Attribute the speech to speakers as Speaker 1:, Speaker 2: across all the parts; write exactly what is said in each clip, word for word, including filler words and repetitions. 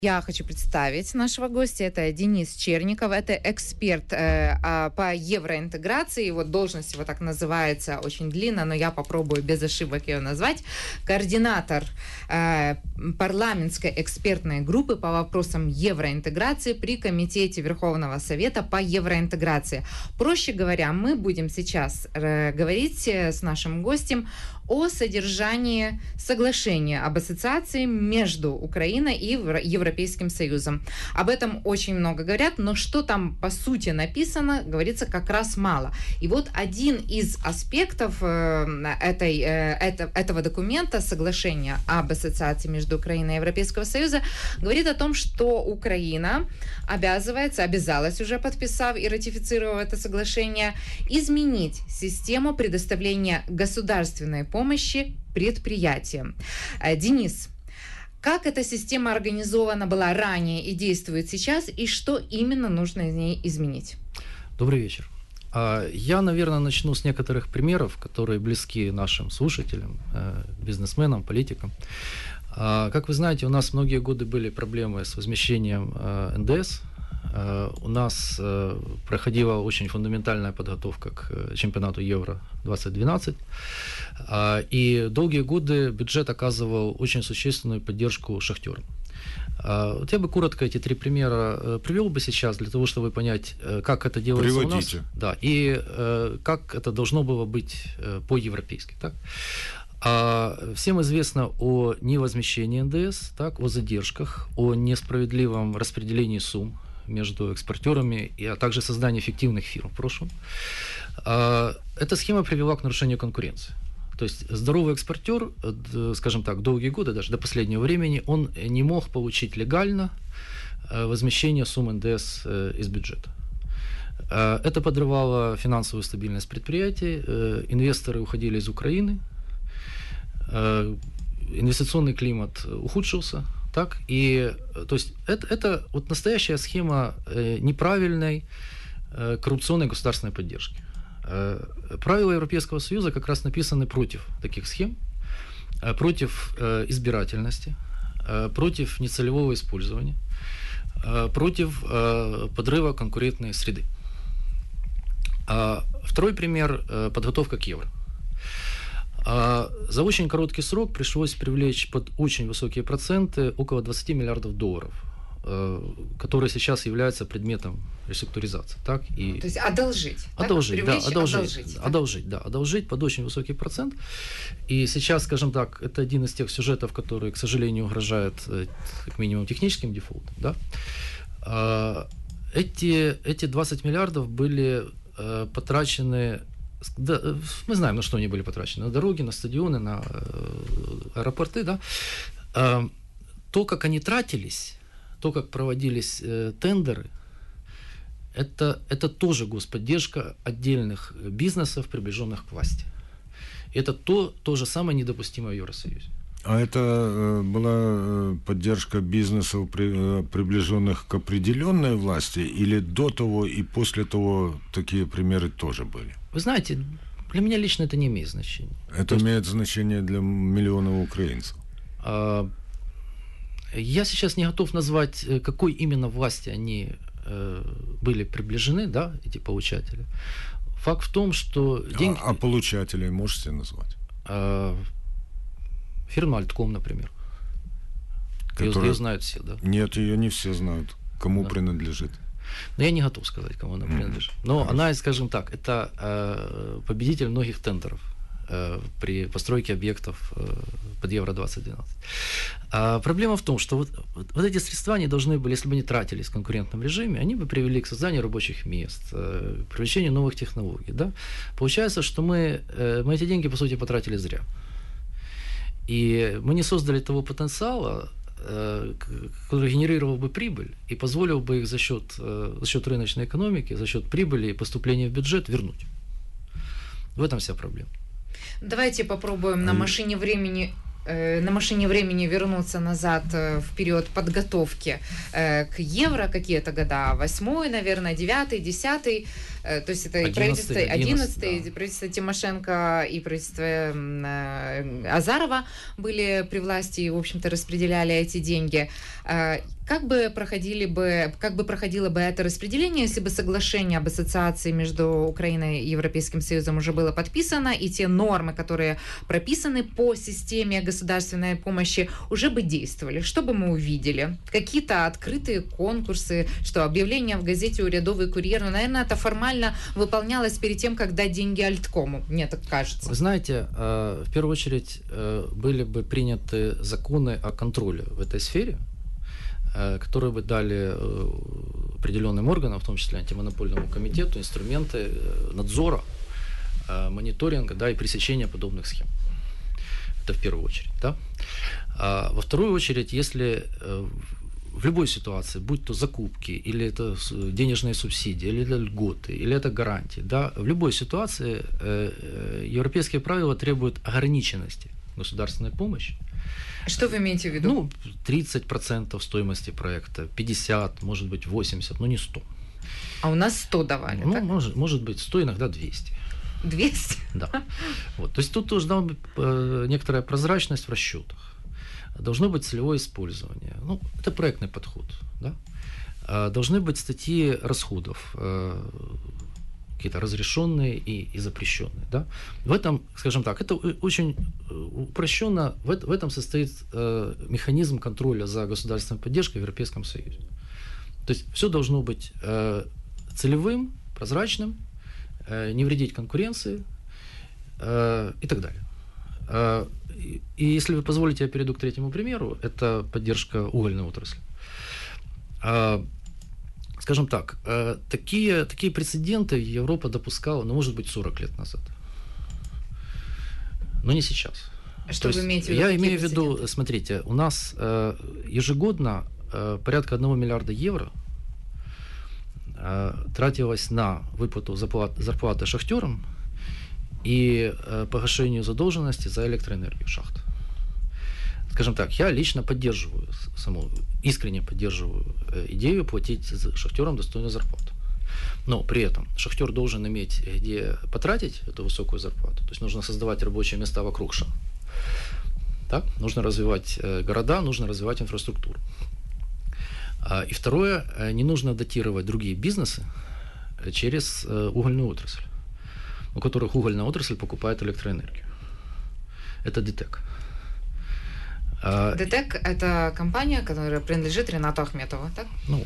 Speaker 1: Я хочу представить нашего гостя. Это Денис Черников. Это эксперт э, а, по евроинтеграции. Вот должность его так называется, очень длинно, но я попробую без ошибок ее назвать. Координатор э, парламентской экспертной группы по вопросам евроинтеграции при Комитете Верховного Совета по евроинтеграции. Проще говоря, мы будем сейчас э, говорить с нашим гостем о содержании соглашения об ассоциации между Украиной и Европейским Союзом. Об этом очень много говорят, но что там по сути написано, говорится как раз мало. И вот один из аспектов этой, этого документа, соглашения об ассоциации между Украиной и Европейским Союзом, говорит о том, что Украина обязывается, обязалась уже, подписав и ратифицировав это соглашение, изменить систему предоставления государственной помощи помощи предприятиям. Денис, как эта система организована была ранее и действует сейчас, и что именно нужно из ней изменить?
Speaker 2: Добрый вечер. Я, наверное, начну с некоторых примеров, которые близки нашим слушателям, бизнесменам, политикам. Как вы знаете, у нас многие годы были проблемы с возмещением эн дэ эс. У нас проходила очень фундаментальная подготовка к чемпионату Евро двадцать двенадцать, и долгие годы бюджет оказывал очень существенную поддержку шахтерам. Вот я бы коротко эти три примера привел бы сейчас, для того, чтобы понять, как это делается
Speaker 3: Приводите.
Speaker 2: у нас, да, и как это должно было быть по-европейски. Так? Всем известно о невозмещении эн дэ эс, так, о задержках, о несправедливом распределении сумм между экспортерами, а также создании фиктивных фирм в прошлом. Эта схема привела к нарушению конкуренции. То есть здоровый экспортер, скажем так, долгие годы, даже до последнего времени, он не мог получить легально возмещение сумм эн дэ эс из бюджета. Это подрывало финансовую стабильность предприятий, инвесторы уходили из Украины, инвестиционный климат ухудшился. Так, и, то есть, это, это вот настоящая схема э, неправильной э, коррупционной государственной поддержки. Э, правила Европейского Союза как раз написаны против таких схем, э, против э, избирательности, э, против нецелевого использования, э, против э, подрыва конкурентной среды. А второй пример э, – подготовка к евро. За очень короткий срок пришлось привлечь под очень высокие проценты около двадцать миллиардов долларов, которые сейчас являются предметом реструктуризации. Так? И
Speaker 1: То есть одолжить.
Speaker 2: Одолжить, да, одолжить,
Speaker 1: одолжить, да?
Speaker 2: одолжить, да, одолжить под очень высокий процент. И сейчас, скажем так, это один из тех сюжетов, которые, к сожалению, угрожает как минимум техническим дефолтом. Да? Эти, эти двадцать миллиардов были потрачены. Да, мы знаем, на что они были потрачены. На дороги, на стадионы, на аэропорты. Да? То, как они тратились, то, как проводились тендеры, это, это тоже господдержка отдельных бизнесов, приближенных к власти. Это то, то же самое недопустимое в Евросоюзе.
Speaker 3: А это была поддержка бизнесов, приближенных к определенной власти, или до того и после того такие примеры тоже были?
Speaker 2: Вы знаете, для меня лично это не имеет значения.
Speaker 3: Это То имеет есть, значение для миллионов украинцев.
Speaker 2: А, я сейчас не готов назвать, какой именно власти они э, были приближены, да, эти получатели. Факт в том, что деньги...
Speaker 3: А, а получателей можете назвать?
Speaker 2: А, фирма Альтком, например. Которая... Ее знают все, да?
Speaker 3: Нет, ее не все знают. Кому да. принадлежит?
Speaker 2: Но я не готов сказать, кому она принадлежит. Но Хорошо. Она, скажем так, это э, победитель многих тендеров э, при постройке объектов э, под Евро двадцать двенадцать. А проблема в том, что вот, вот эти средства, они должны были, если бы они тратились в конкурентном режиме, они бы привели к созданию рабочих мест, э, к привлечению новых технологий. Да? Получается, что мы, э, мы эти деньги, по сути, потратили зря. И мы не создали того потенциала, который генерировал бы прибыль и позволил бы их за счет, за счет рыночной экономики, за счет прибыли и поступления в бюджет вернуть. В этом вся проблема.
Speaker 1: Давайте попробуем на машине времени на машине времени вернуться назад в период подготовки к Евро, какие-то года, восьмой, наверное, девятый, десятый. То есть это и правительство одиннадцатый, да. Правительство Тимошенко и правительство Азарова были при власти и, в общем-то, распределяли эти деньги. Как бы проходили бы, как бы проходило бы это распределение, если бы соглашение об ассоциации между Украиной и Европейским Союзом уже было подписано, и те нормы, которые прописаны по системе государственной помощи, уже бы действовали? Что бы мы увидели? Какие-то открытые конкурсы, что объявление в газете «Урядовый курьер», ну, наверное, это формально выполнялось перед тем, как дать деньги Альткому, мне так кажется.
Speaker 2: Вы знаете, в первую очередь были бы приняты законы о контроле в этой сфере, которые бы дали определенным органам, в том числе антимонопольному комитету, инструменты надзора, мониторинга, да, и пресечения подобных схем. Это в первую очередь. Да? А во вторую очередь, если в любой ситуации, будь то закупки, или это денежные субсидии, или это льготы, или это гарантии, да, в любой ситуации европейские правила требуют ограниченности государственной помощи.
Speaker 1: Что вы имеете в виду?
Speaker 2: Ну, тридцать процентов стоимости проекта, пятьдесят, может быть, восемьдесят, но не сто.
Speaker 1: А у нас сто давали,
Speaker 2: ну,
Speaker 1: так?
Speaker 2: Может, может быть, сто, иногда двести.
Speaker 1: двести?
Speaker 2: Да. Вот. То есть тут должна быть некоторая прозрачность в расчетах. Должно быть целевое использование. Ну, это проектный подход. Да? Должны быть статьи расходов, какие-то разрешенные и, и запрещенные. Да? В этом, скажем так, это очень упрощенно, в, в этом состоит э, механизм контроля за государственной поддержкой в Европейском Союзе. То есть все должно быть э, целевым, прозрачным, э, не вредить конкуренции э, и так далее. Э, и, и если вы позволите, я перейду к третьему примеру, это поддержка угольной отрасли. Э, Скажем так, такие, такие прецеденты Европа допускала, ну, может быть, сорок лет назад. Но не сейчас.
Speaker 1: Что
Speaker 2: То
Speaker 1: вы
Speaker 2: есть,
Speaker 1: имеете в виду?
Speaker 2: Я имею в виду, смотрите, у нас ежегодно порядка одного миллиарда евро тратилось на выплату зарплат, зарплаты шахтерам и погашению задолженности за электроэнергию шахт. Скажем так, я лично поддерживаю, саму, искренне поддерживаю идею платить шахтерам достойную зарплату. Но при этом шахтер должен иметь где потратить эту высокую зарплату. То есть нужно создавать рабочие места вокруг шахт. Так? Нужно развивать города, нужно развивать инфраструктуру. И второе, не нужно датировать другие бизнесы через угольную отрасль, у которых угольная отрасль покупает электроэнергию. Это ДТЭК.
Speaker 1: ДТЭК – это компания, которая принадлежит Ринату Ахметову, так?
Speaker 2: Ну,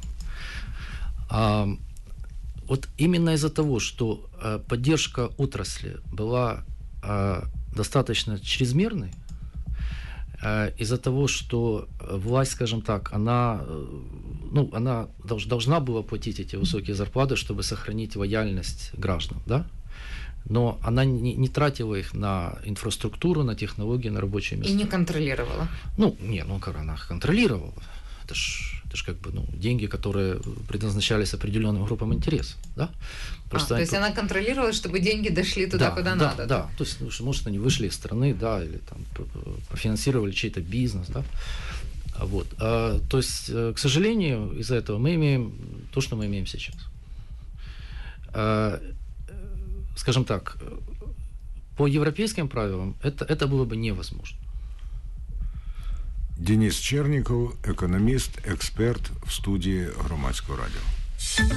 Speaker 2: а, вот именно из-за того, что а, поддержка отрасли была а, достаточно чрезмерной, а, из-за того, что власть, скажем так, она, ну, она долж, должна была платить эти высокие зарплаты, чтобы сохранить лояльность граждан, да? Но она не, не тратила их на инфраструктуру, на технологии, на рабочие места.
Speaker 1: И не контролировала?
Speaker 2: Ну, не, ну, как она контролировала. Это ж, это ж как бы, ну, деньги, которые предназначались определенным группам интересов, да?
Speaker 1: Просто а, то есть она контролировала, чтобы деньги дошли туда,
Speaker 2: да,
Speaker 1: куда
Speaker 2: да,
Speaker 1: надо?
Speaker 2: Да, то есть, ну, может, они вышли из страны, да, или там профинансировали чей-то бизнес, да? Вот. А, то есть, к сожалению, из-за этого мы имеем то, что мы имеем сейчас. А, скажем так, по европейским правилам это, это было бы невозможно.
Speaker 3: Денис Черников, экономист, эксперт в студии Громадського радио.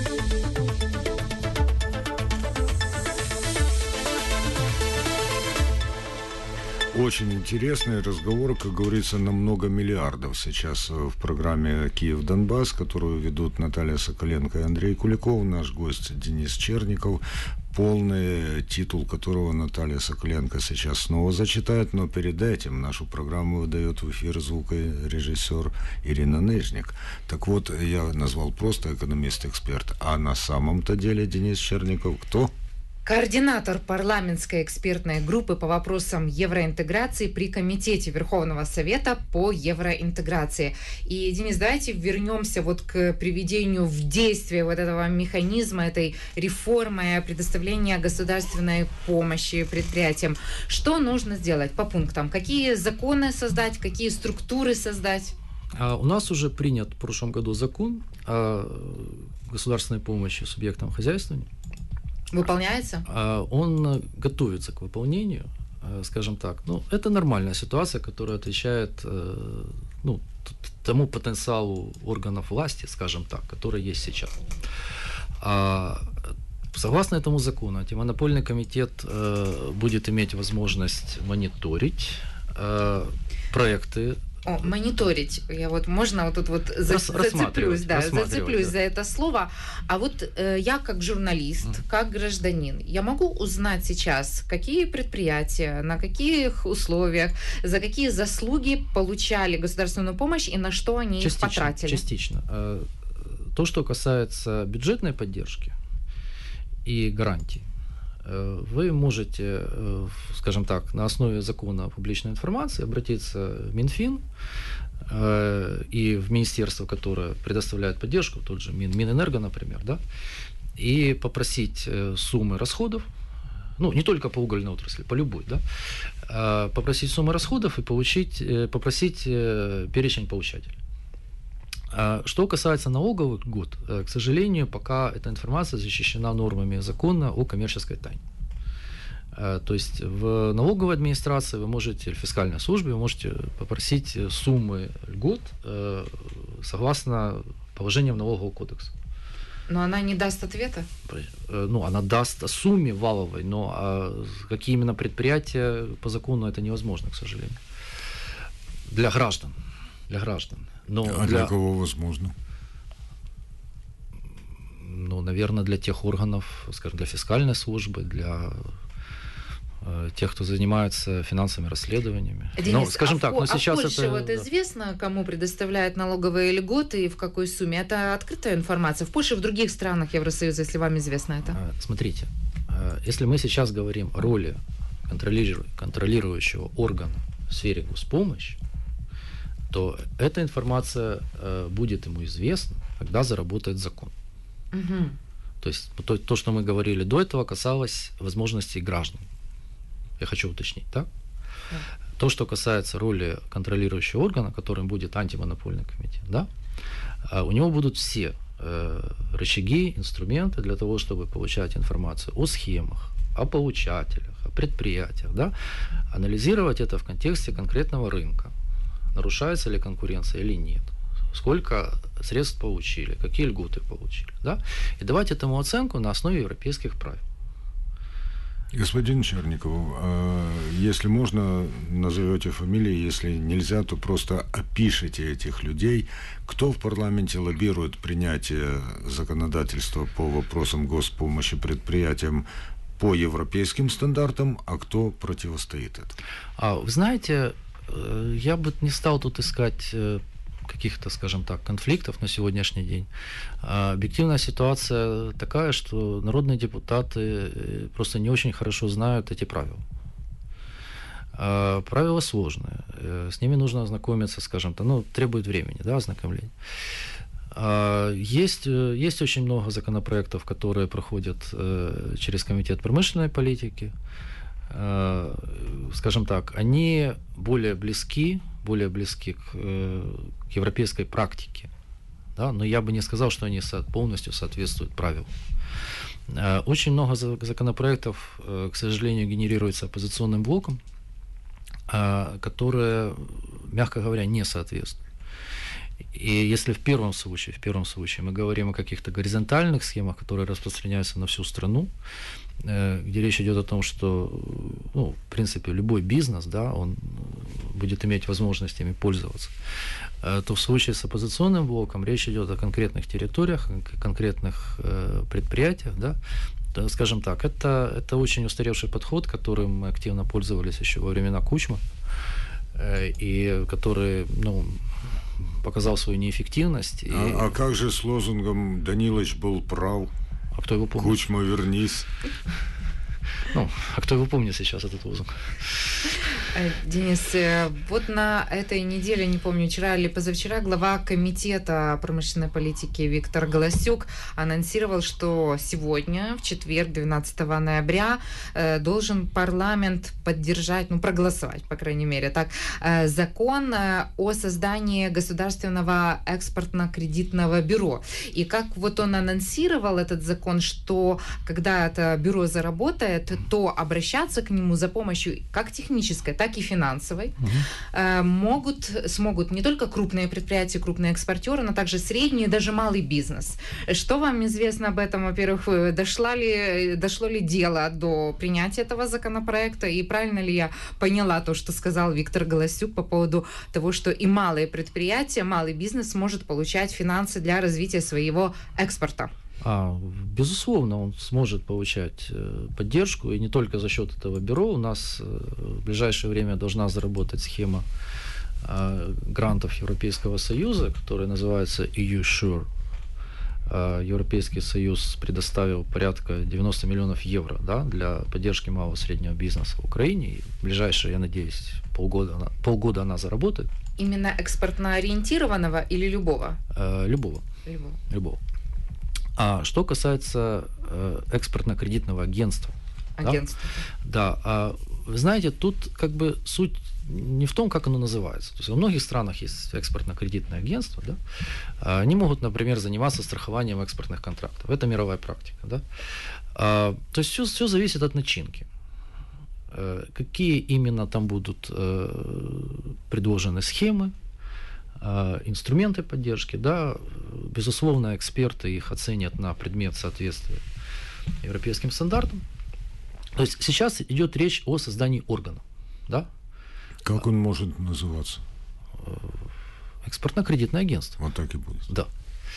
Speaker 3: Очень интересный разговор, как говорится, на много миллиардов сейчас в программе «Киев-Донбасс», которую ведут Наталья Соколенко и Андрей Куликов, наш гость Денис Черников, полный титул которого Наталья Соколенко сейчас снова зачитает, но перед этим нашу программу выдает в эфир звукорежиссер Ирина Нижник. Так вот, я назвал просто экономист-эксперт, а на самом-то деле Денис Черников кто?
Speaker 1: Координатор парламентской экспертной группы по вопросам евроинтеграции при Комитете Верховного Совета по евроинтеграции. И, Денис, давайте вернемся вот к приведению в действие вот этого механизма, этой реформы предоставления государственной помощи предприятиям. Что нужно сделать по пунктам? Какие законы создать, какие структуры создать?
Speaker 2: А у нас уже принят в прошлом году закон о государственной помощи субъектам хозяйствования.
Speaker 1: Выполняется?
Speaker 2: Он готовится к выполнению, скажем так. Ну, это нормальная ситуация, которая отвечает, ну, тому потенциалу органов власти, скажем так, который есть сейчас. А согласно этому закону, антимонопольный комитет будет иметь возможность мониторить проекты.
Speaker 1: О, мониторить. Я вот можно вот тут вот за,
Speaker 2: Рас,
Speaker 1: зацеплюсь, да, зацеплюсь
Speaker 2: да.
Speaker 1: за это слово. А вот э, я как журналист, mm. как гражданин, я могу узнать сейчас, какие предприятия, на каких условиях, за какие заслуги получали государственную помощь и на что они
Speaker 2: частично,
Speaker 1: их потратили?
Speaker 2: Частично. То, что касается бюджетной поддержки и гарантий, вы можете, скажем так, на основе закона о публичной информации обратиться в Минфин и в министерство, которое предоставляет поддержку, тот же Мин, Минэнерго, например, да, и попросить суммы расходов, ну, не только по угольной отрасли, по любой, да, попросить суммы расходов и получить, попросить перечень получателей. Что касается налоговых льгот, к сожалению, пока эта информация защищена нормами закона о коммерческой тайне. То есть в налоговой администрации вы можете, в фискальной службе вы можете попросить суммы льгот согласно положениям налогового кодекса.
Speaker 1: Но она не даст ответа?
Speaker 2: Ну, она даст о сумме валовой, но а какие именно предприятия по закону это невозможно, к сожалению. Для граждан. Для граждан. Но
Speaker 3: а для, для кого возможно?
Speaker 2: Ну, наверное, для тех органов, скажем, для фискальной службы, для э, тех, кто занимается финансовыми расследованиями.
Speaker 1: Денис,
Speaker 2: но, скажем
Speaker 1: а
Speaker 2: так,
Speaker 1: в,
Speaker 2: но сейчас
Speaker 1: а в Польше
Speaker 2: это...
Speaker 1: вот известно, кому предоставляют налоговые льготы и в какой сумме? Это открытая информация? В Польше и в других странах Евросоюза, если вам известно это?
Speaker 2: Смотрите, если мы сейчас говорим о роли контролиру... контролирующего органа в сфере госпомощи, то эта информация э, будет ему известна, когда заработает закон.
Speaker 1: Угу.
Speaker 2: То есть то, то, что мы говорили до этого, касалось возможностей граждан. Я хочу уточнить, так? Да. То, что касается роли контролирующего органа, которым будет антимонопольный комитет, да, э, у него будут все э, рычаги, инструменты для того, чтобы получать информацию о схемах, о получателях, о предприятиях, да, анализировать это в контексте конкретного рынка. Нарушается ли конкуренция или нет, сколько средств получили, какие льготы получили, да, и давать этому оценку на основе европейских правил.
Speaker 3: Господин Черников, если можно, назовете фамилии, если нельзя, то просто опишите этих людей, кто в парламенте лоббирует принятие законодательства по вопросам госпомощи предприятиям по европейским стандартам, а кто противостоит этому?
Speaker 2: А, вы знаете, я бы не стал тут искать каких-то, скажем так, конфликтов на сегодняшний день. Объективная ситуация такая, что народные депутаты просто не очень хорошо знают эти правила. Правила сложные, с ними нужно ознакомиться, скажем так, ну, требует времени, да, ознакомления. Есть, есть очень много законопроектов, которые проходят через Комитет промышленной политики. Скажем так, они более близки, более близки к, к европейской практике, да? Но я бы не сказал, что они полностью соответствуют правилам. Очень много законопроектов, к сожалению, генерируется оппозиционным блоком, которые, мягко говоря, не соответствуют. И если в первом случае, в первом случае мы говорим о каких-то горизонтальных схемах, которые распространяются на всю страну, где речь идет о том, что, ну, в принципе, любой бизнес, да, он будет иметь возможность ими пользоваться, то в случае с оппозиционным блоком речь идет о конкретных территориях, конкретных предприятиях, да, то, скажем так, это, это очень устаревший подход, которым мы активно пользовались еще во времена Кучмы, и который, ну, показал свою неэффективность. И...
Speaker 3: А, а как же с лозунгом «Данилович был прав»?
Speaker 2: А кто его помнит?
Speaker 3: Кучма, вернись.
Speaker 2: Ну, а кто его помнит сейчас, этот лозунг?
Speaker 1: Денис, вот на этой неделе, не помню, вчера или позавчера, глава комитета промышленной политики Виктор Галасюк анонсировал, что сегодня, в четверг, двенадцатого ноября, должен парламент поддержать, ну, проголосовать, по крайней мере, так, закон о создании государственного экспортно-кредитного бюро. И как вот он анонсировал этот закон, что когда это бюро заработает, то обращаться к нему за помощью как технической, так и финансовой угу. могут, смогут не только крупные предприятия, крупные экспортеры, но также средний и даже малый бизнес. Что вам известно об этом? Во-первых, дошла ли, дошло ли дело до принятия этого законопроекта? И правильно ли я поняла то, что сказал Виктор Галасюк по поводу того, что и малые предприятия, малый бизнес может получать финансы для развития своего экспорта?
Speaker 2: А, безусловно, он сможет получать поддержку, и не только за счет этого бюро. У нас в ближайшее время должна заработать схема грантов Европейского Союза, которая называется и ю-Sure. Европейский Союз предоставил порядка девяносто миллионов евро, да, для поддержки малого и среднего бизнеса в Украине. И в ближайшие, я надеюсь, полгода она, полгода она заработает.
Speaker 1: Именно экспортно-ориентированного или любого?
Speaker 2: Любого.
Speaker 1: Любого.
Speaker 2: Любого. А что касается э, экспортно-кредитного агентства.
Speaker 1: Агентство.
Speaker 2: Да, да а, вы знаете, тут как бы суть не в том, как оно называется. То есть во многих странах есть экспортно-кредитное агентство, да. Они могут, например, заниматься страхованием экспортных контрактов. Это мировая практика, да. А, то есть все, все зависит от начинки. А, какие именно там будут а, предложены схемы, инструменты поддержки, да, безусловно, эксперты их оценят на предмет соответствия европейским стандартам. То есть сейчас идет речь о создании органа, да?
Speaker 3: Как он может называться?
Speaker 2: Экспортно-кредитное агентство.
Speaker 3: Вот так и будет.
Speaker 2: Да.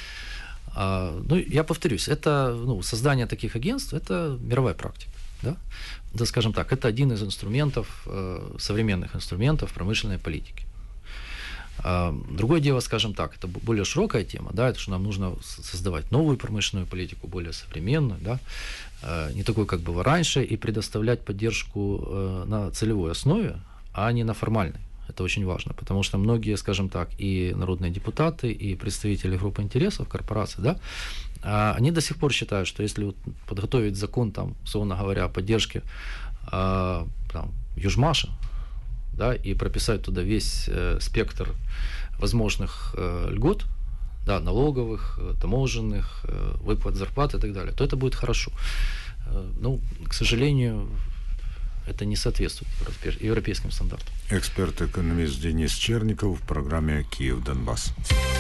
Speaker 2: А, ну, я повторюсь, это, ну, создание таких агентств – это мировая практика, да? Да, скажем так, это один из инструментов, современных инструментов промышленной политики. Другое дело, скажем так, это более широкая тема, да, это что нам нужно создавать новую промышленную политику, более современную, да, не такой, как было раньше, и предоставлять поддержку на целевой основе, а не на формальной. Это очень важно, потому что многие, скажем так, и народные депутаты, и представители группы интересов, корпораций, да, они до сих пор считают, что если вот подготовить закон, там, условно говоря, о поддержке там, Южмаша, да, и прописать туда весь э, спектр возможных э, льгот, да, налоговых, э, таможенных, э, выплат зарплат и так далее, то это будет хорошо. Э, ну, к сожалению, это не соответствует европейским стандартам.
Speaker 3: Эксперт-экономист Денис Черников в программе «Киев-Донбасс».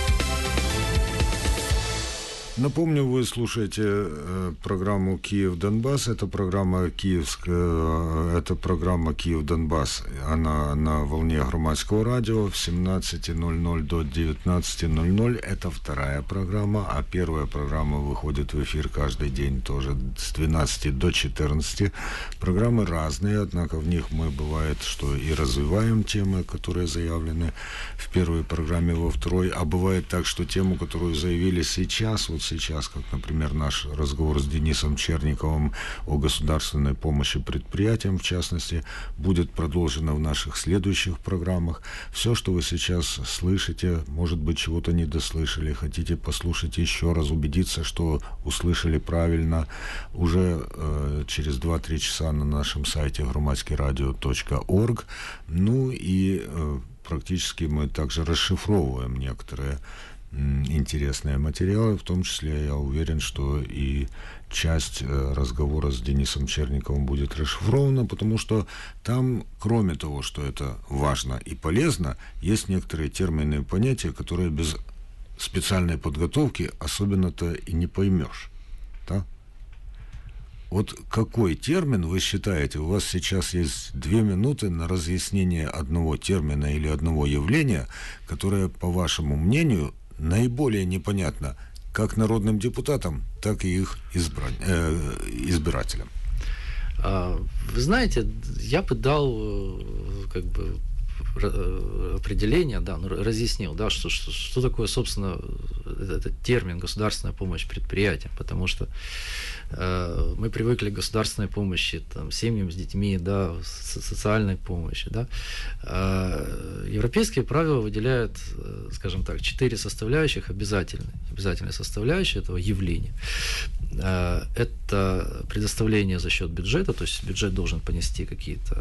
Speaker 3: Напомню, вы слушаете э, программу «Киев-Донбасс». Это программа киевская, это программа «Киев-Донбасс». Она на волне громадского радио в семнадцать ноль ноль до девятнадцать ноль ноль. Это вторая программа, а первая программа выходит в эфир каждый день тоже с двенадцати до четырнадцати. Программы разные, однако в них мы, бывает, что и развиваем темы, которые заявлены в первой программе, во второй, а бывает так, что тему, которую заявили сейчас, вот сейчас, как, например, наш разговор с Денисом Черниковым о государственной помощи предприятиям, в частности, будет продолжено в наших следующих программах. Все, что вы сейчас слышите, может быть, чего-то не дослышали, хотите послушать еще раз, убедиться, что услышали правильно, уже э, через два-три часа на нашем сайте громадский радио точка орг. Ну и э, практически мы также расшифровываем некоторые интересные материалы, в том числе я уверен, что и часть разговора с Денисом Черниковым будет расшифрована, потому что там, кроме того, что это важно и полезно, есть некоторые термины и понятия, которые без специальной подготовки особенно-то и не поймешь. Да? Вот какой термин вы считаете, у вас сейчас есть две минуты на разъяснение одного термина или одного явления, которое, по вашему мнению, наиболее непонятно как народным депутатам, так и их избрань, э, избирателям?
Speaker 2: Вы знаете, я бы дал как бы определение, да, ну, разъяснил, да, что, что, что такое, собственно, этот термин «государственная помощь предприятиям», потому что э, мы привыкли к государственной помощи там, семьям с детьми, да, с, социальной помощи, да. Э, европейские правила выделяют, скажем так, четыре составляющих обязательные, обязательные составляющие этого явления. Э, это предоставление за счет бюджета, то есть бюджет должен понести какие-то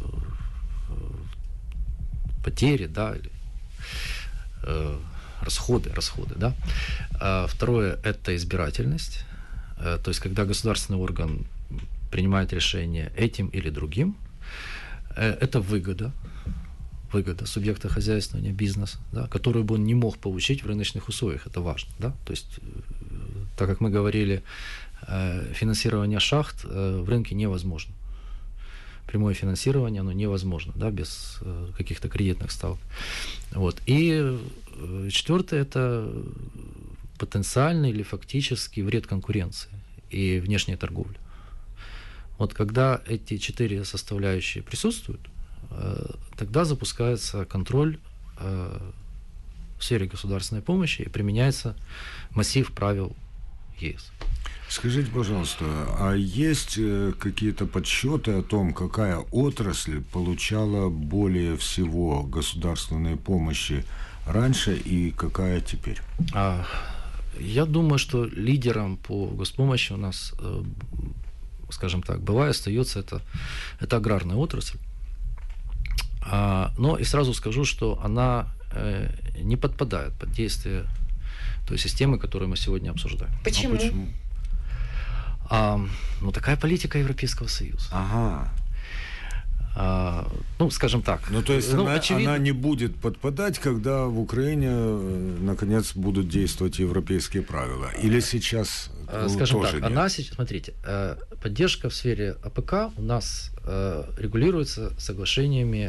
Speaker 2: потери, да, или э, расходы, расходы, да. А второе – это избирательность, э, то есть когда государственный орган принимает решение этим или другим, э, это выгода, выгода субъекта хозяйствования, бизнеса, да, которую бы он не мог получить в рыночных условиях, это важно, да, то есть, э, так как мы говорили, э, финансирование шахт э, в рынке невозможно. Прямое финансирование, оно невозможно, да, без э, каких-то кредитных ставок. Вот. И э, четвертое – это потенциальный или фактический вред конкуренции и внешней торговли. Вот когда эти четыре составляющие присутствуют, э, тогда запускается контроль э, в сфере государственной помощи и применяется массив правил ЕС.
Speaker 3: Скажите, пожалуйста, а есть какие-то подсчеты о том, какая отрасль получала более всего государственной помощи раньше и какая теперь?
Speaker 2: А, я думаю, что лидером по госпомощи у нас, скажем так, была и остается это, это аграрная отрасль. А, но и сразу скажу, что она э, не подпадает под действие той системы, которую мы сегодня обсуждаем.
Speaker 1: Почему?
Speaker 3: А почему?
Speaker 2: А, ну, такая политика Европейского Союза.
Speaker 3: Ага.
Speaker 2: А, ну, скажем так.
Speaker 3: Ну, то есть
Speaker 2: ну,
Speaker 3: она,
Speaker 2: очевидно...
Speaker 3: она не будет подпадать, когда в Украине, наконец, будут действовать европейские правила? Или сейчас
Speaker 2: а, скажем
Speaker 3: тоже
Speaker 2: так,
Speaker 3: нет?
Speaker 2: она сейчас, смотрите, поддержка в сфере АПК у нас регулируется соглашениями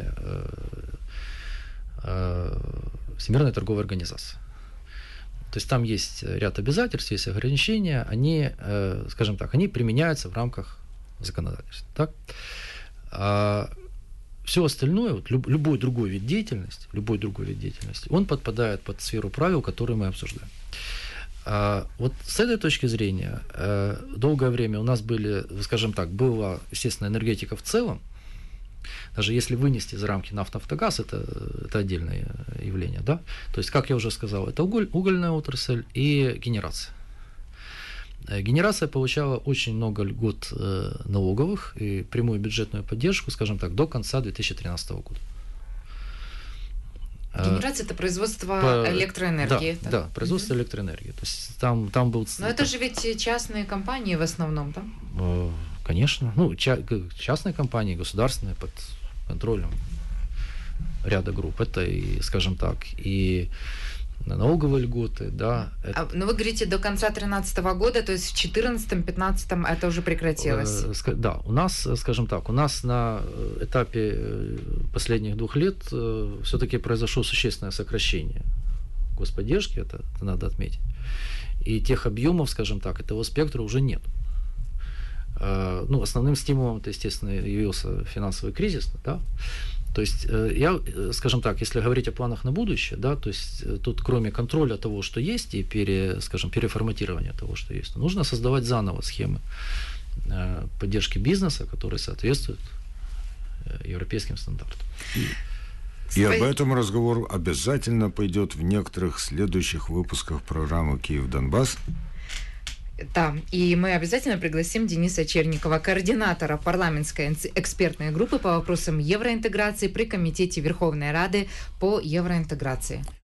Speaker 2: Всемирной торговой организации. То есть там есть ряд обязательств, есть ограничения, они, э, скажем так, они применяются в рамках законодательства. Так? А все остальное, вот, люб, любой другой вид деятельности, любой другой вид деятельности, он подпадает под сферу правил, которые мы обсуждаем. А вот с этой точки зрения, э, долгое время у нас были, скажем так, была, естественно, энергетика в целом. Даже если вынести за рамки нафта, нафтогаз, это, это отдельное явление, да? То есть, как я уже сказал, это уголь, угольная отрасль и генерация. Генерация получала очень много льгот э, налоговых и прямую бюджетную поддержку, скажем так, до конца две тысячи тринадцатого года.
Speaker 1: Генерация – это производство
Speaker 2: По...
Speaker 1: электроэнергии.
Speaker 2: Да, да, производство mm-hmm. электроэнергии. То есть там, там был...
Speaker 1: Но это же ведь частные компании в основном, да?
Speaker 2: Конечно. Ну, ча- частные компании, государственные, под контролем ряда групп. Это, и, скажем так, и налоговые льготы, да. Это...
Speaker 1: А, но вы говорите, до конца две тысячи тринадцатого года, то есть в четырнадцатом-пятнадцатом это уже прекратилось?
Speaker 2: Да, у нас, скажем так, у нас на этапе последних двух лет все-таки произошло существенное сокращение господдержки, это, это надо отметить. И тех объемов, скажем так, этого спектра уже нет. Ну, основным стимулом, это, естественно, явился финансовый кризис, да. То есть, я, скажем так, если говорить о планах на будущее, да, то есть тут кроме контроля того, что есть, и пере, скажем, переформатирования того, что есть, нужно создавать заново схемы поддержки бизнеса, которые соответствуют европейским стандартам.
Speaker 3: И об этом разговор обязательно пойдет в некоторых следующих выпусках программы «Киев-Донбасс».
Speaker 1: Да, и мы обязательно пригласим Дениса Черникова, координатора парламентской экспертной группы по вопросам евроинтеграции при Комитете Верховной Рады по евроинтеграции.